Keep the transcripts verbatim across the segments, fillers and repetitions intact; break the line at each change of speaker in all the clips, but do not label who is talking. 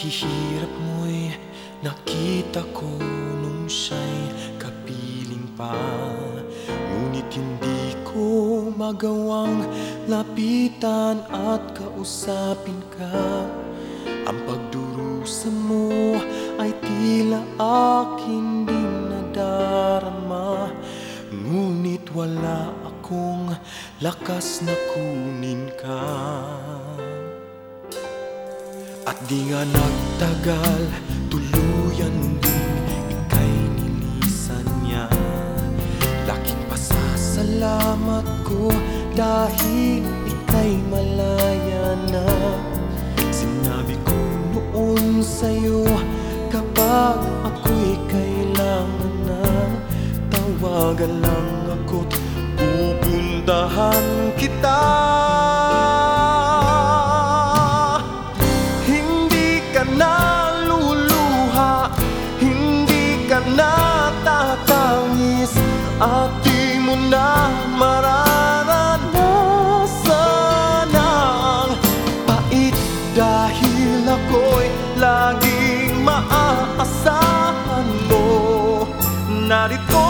paghihirap mo'y nakita ko nung siya'y kapiling pa. Ngunit hindi ko magawang lapitan at kausapin ka. Ang pagdurusa mo ay tila aking di nadarama. Ngunit wala akong lakas na kunin ka. At di nga nagtagal, tuluyan din ika'y nilisan niya. Laking pasasalamat ko dahil ika'y malaya na. Sinabi ko noon sa'yo, kapag ako'y kailangan na, tawagan lang ako't pupuntahan kita. Naluluha, hindi ka natatangis, at di mo na mararanasan ang pait, dahil ako'y laging maaasahan mo. Narito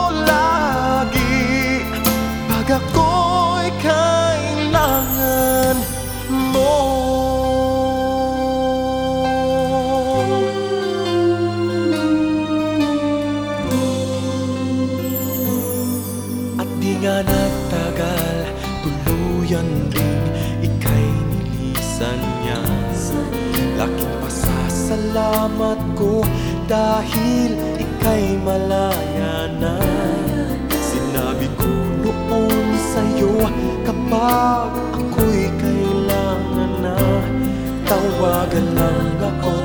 lagi pag ako'y kailangan mo. Di nga nagtagal, tuluyan rin ika'y nilisan niya. Laking pasasalamat ko dahil ika'y malaya na. Sinabi ko noon sa'yo, kapag ako'y kailangan na, tawagan lang ako